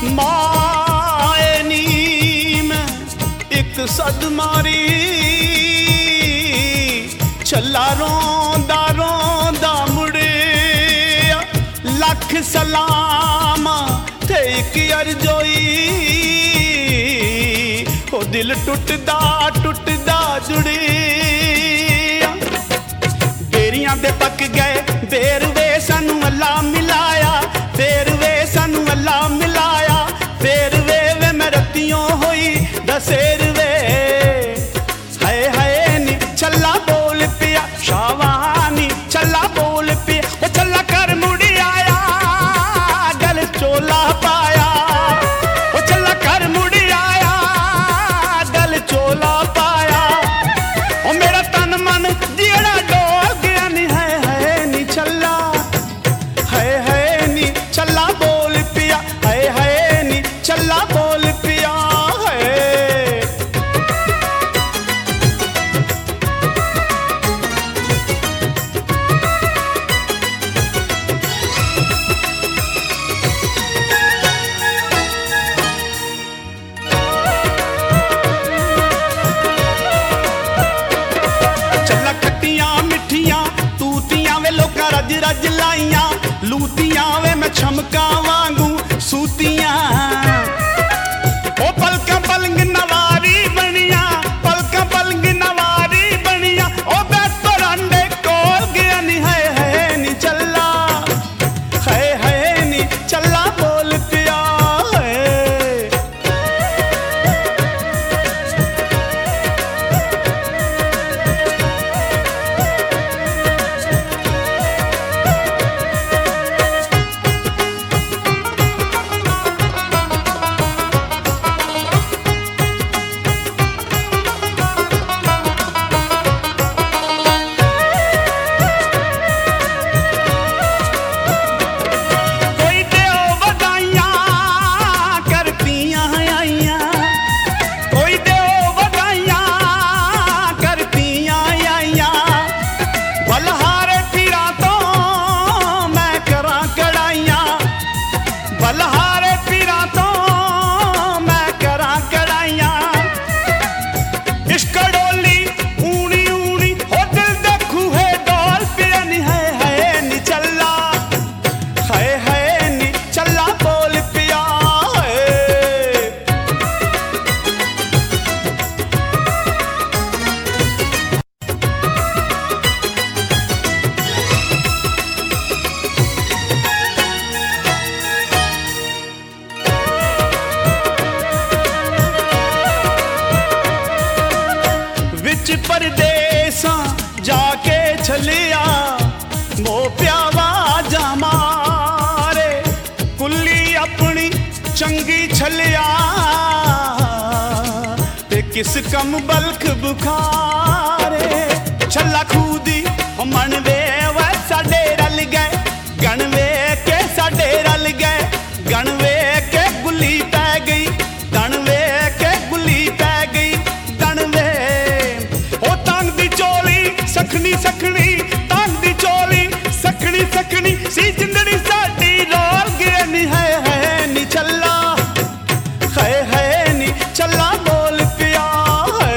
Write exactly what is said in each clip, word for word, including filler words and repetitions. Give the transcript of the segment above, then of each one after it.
माए नी मैं एक सद मारी छला रोंदा रोंदा मुड़े लख सलाम थे एक अर्जोई ओ दिल टुटदा टुटदा जुड़े बेरियां दे पक गए बेर वे सानू अल्लाह मिलाया फेर वे सानू अल्लाह मिलाया फेर वे वे मैं रतियों होई दसेर वे हाय हाय नी छला बोल पिया शावानी छला बोल पिया ओ छला कर मुड़ी आया गल चोला पाया ओ छला कर मुड़ी आया गल चोला पाया ओ मेरा तन मन जेड़ा डोल गया नी है है नी छला है है नी छला बोल पिया है है नी छला बोल पिया है छला खट्टियां मिठियां तूतियां वे लोका रज रज लाइयां लूतियां वे मैं छमका वांगू सूतियां ओ पलका पलंग नवारी बनिया पलका पलंग नवारी बनिया ओ बैठ पर अंडे कोल गया नी है है नी चला है है नी चला बोल पिया है कोई देओ बधाइयां करतियां आइयां कोई देओ बधाइयां करतियां आइयां बलहारे पीरा तो मैं करा कड़ाइयां बलहारे पीरा तो मैं करा कड़ाइयां इश्क डोली ऊनी ऊनी हो दिल देखू है डोल पिया नी है है नी चला है है नी चला बोल पिया है विच परदेसां जाके छलिया मो प्यावा जा मारे कुल्ली अपनी चंगी छलिया ते किस कम बल्ख बुखारे छला खूदी मन वे वै साडे रल गए गण वे के साडे रल गए गण वे के गुल्ली पै गई दण वे के गुल्ली पै गई दण वे ओ तंग दी चोली सखनी सखनी तंग दी चोली सखनी सखनी सी जिंदड़ी साडी रोल गए नी है है नी चला है है नी चला बोल पिया है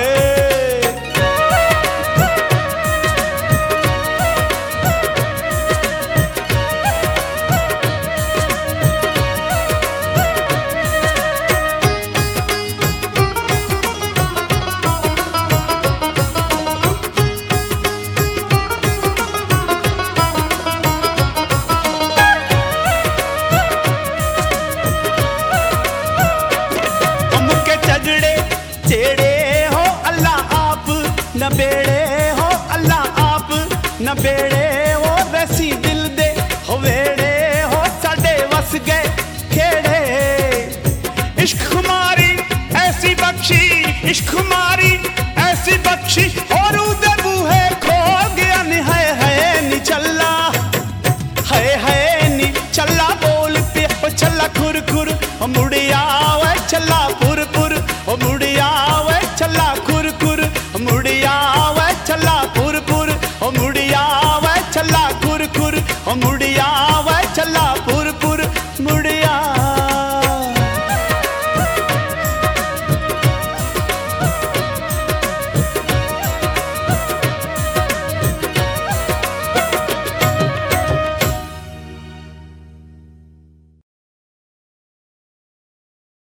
मुके झगड़े जेड़े हो अल्लाह आप न बेड़े हो अल्लाह आप न बेड़े हो वैसी दिल दे हो वेड़े हो साडे वस गए खेड़े इश्क खुमारी ऐसी बख्शी इश्क खुमारी ऐसी बख्शी और